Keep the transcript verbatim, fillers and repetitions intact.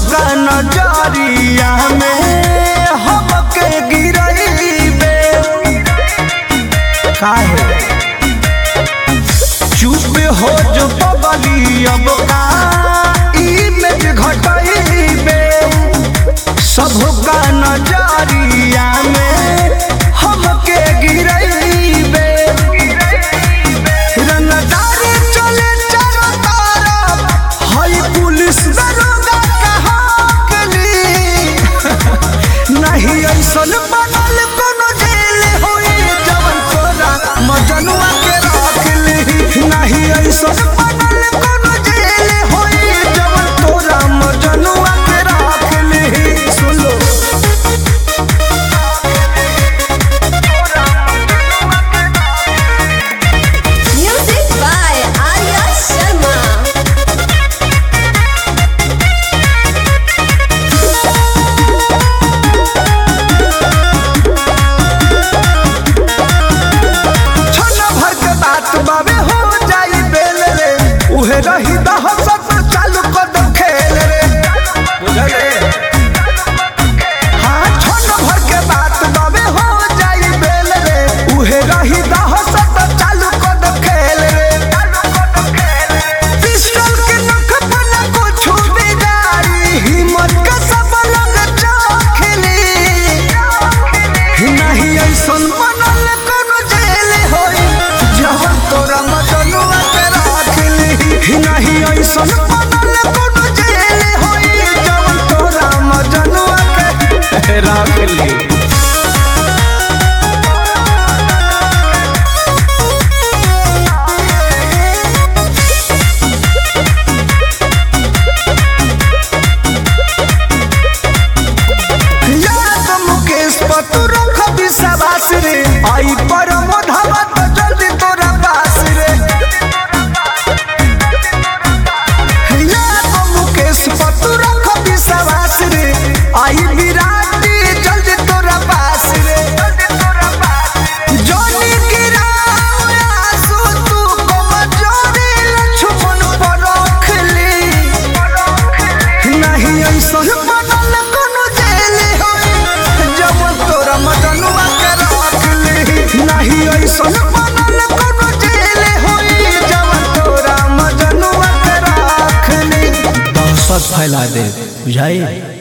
का नजरिया में हमके गिरइबे काहे चुप हो जो बगली अब का इमेज घटइबे सब का नजरिया में हमके गिरइबे रंगदारी चले चारों तरफ हई पुलिस दरोगा कहाँ गली नहीं ऐसन बनल कोनो जेल होई जवन तोरा मजनुआ के रख ली नहीं ऐसन बनल कोनो जेल होई जवन तोरा मजनुआ के रख ली सुन लो Music by Arya Sharma. छन भर के बात बाबे हो जाई बेल रे उहे रही दहशत चालू कर दो खेल रे बुझल रे हाँ छन भर के बात बाबे हो जाई बेल रे उहे रही दहशत चालू कर दो खेल रे पिस्टल के नख पर न कुछ बिगाड़ी हिम्मत का सब लग चखली नहीं ऐसन बनल कोनो जेल होई जवन तोरा मजनुआ के रख ली नहीं ऐसन बनल कोनो जेल होई जवन तोरा मजनुआ के रख ली याद मुकेश पर तू रख विश्वास रे आई पर मोढ़वा तो जल्दी तोरा पास रे याद मुकेश पर तू रख विश्वास रे आई विराटी जल्दी तोरा पास रे जोनी गिराओ आंसू तू कमजोरी लक्ष्मण पर रख ली नहीं ऐसन बनल कोनो जेल होई जवन तोरा मजनुआ के रख ली नहीं ऐसन बनल कोनो जेल होई जवन तोरा मजनुआ के रख ली दहशत फैला दे बुझाई।